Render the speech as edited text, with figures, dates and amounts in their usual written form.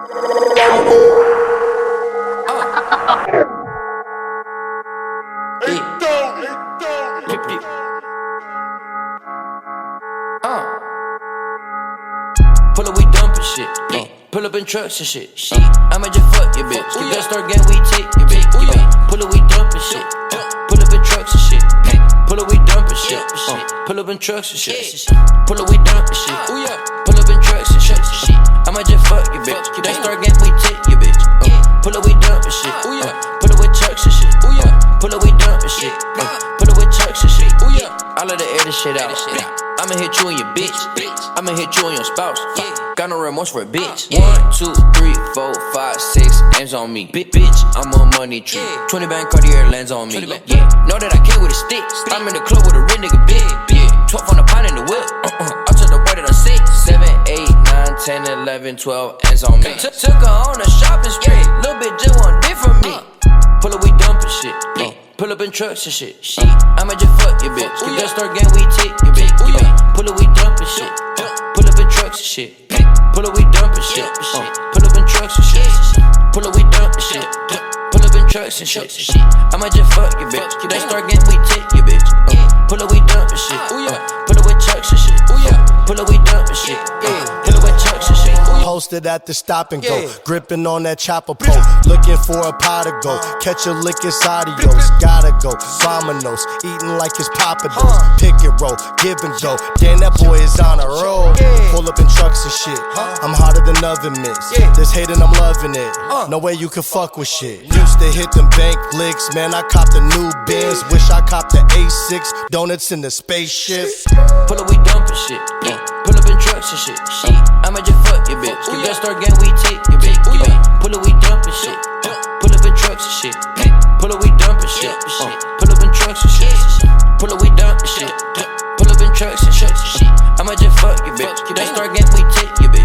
Pull up, we dumpin' shit. Pull up in trucks and shit. I might just fuck your bitch. Get that start gang, we take your bitch. Pull up, we dumpin' shit. Pull up in trucks and shit. Pull up, we dumpin' shit. Pull up in trucks and shit. Pull up, we dumpin' shit. Pull up in trucks and shit. I might just fuck your bitch. Get that start gang, we take your bitch. Pull up, we dumpin' shit. Pull up with trucks and shit. Pull up, we dumpin' shit. Pull up with trucks and shit. All of the air this shit out. I'ma hit you and your bitch. I'ma hit you and your spouse. Got no remorse for a bitch. 1, 2, 3, 4, 5, 6 hands on me. Bitch, I'm on money tree. 20 band Cartier lands on me. Yeah, know that I came with a stick. I'm in the club with a real nigga big. 12 on the pine in the whip. I took the boy that I 6, 7, 8, 9, 10, 11, 12 hands on me. Took her on a shopping spree. Little bitch just want dick from me. Pull up, we dumpin' shit. Pull up in trucks and shit. I'ma just fuck your bitch. Get that start gang, we take your bitch. Pull up, we dumpin' shit. Pull up in trucks and shit. Pull up, we dumpin' shit. Pull up in trucks and shit. Pull up, we dumpin' shit. Pull up in trucks and shit. I'ma just fuck your bitch. Get that start gang, we take your bitch. Pull up, we dumpin' shit. Pull up with trucks and shit. Pull up, we dumpin' shit. Pull up with trucks and shit. Posted at the stop and go, gripping on that chopper pole, looking for a pot to go. Catch a lick inside of yours, gotta go. Vamonos, eating like it's Papados. Pick and roll, give and go. Damn, that boy is on a roll. Pull up in trucks and shit. I'm hotter than oven mitts. This hating, I'm loving it. No way you can fuck with shit. Used to hit them bank licks, man. I copped a new Benz. Wish I copped the A6 donuts in the spaceship. Pull up, we dumpin' shit. Pull up in trucks and shit. I'ma just fuck your bitch. Get that start gang, we take your bitch. Pull up, we dumpin' shit. Pull up in trucks and shit. Pull up, we dumpin' shit. Pull up in trucks and shit. Pull up, we dumpin' shit. Pull up in trucks and shit. I'ma just fuck your bitch. Get that start gang, we take your bitch.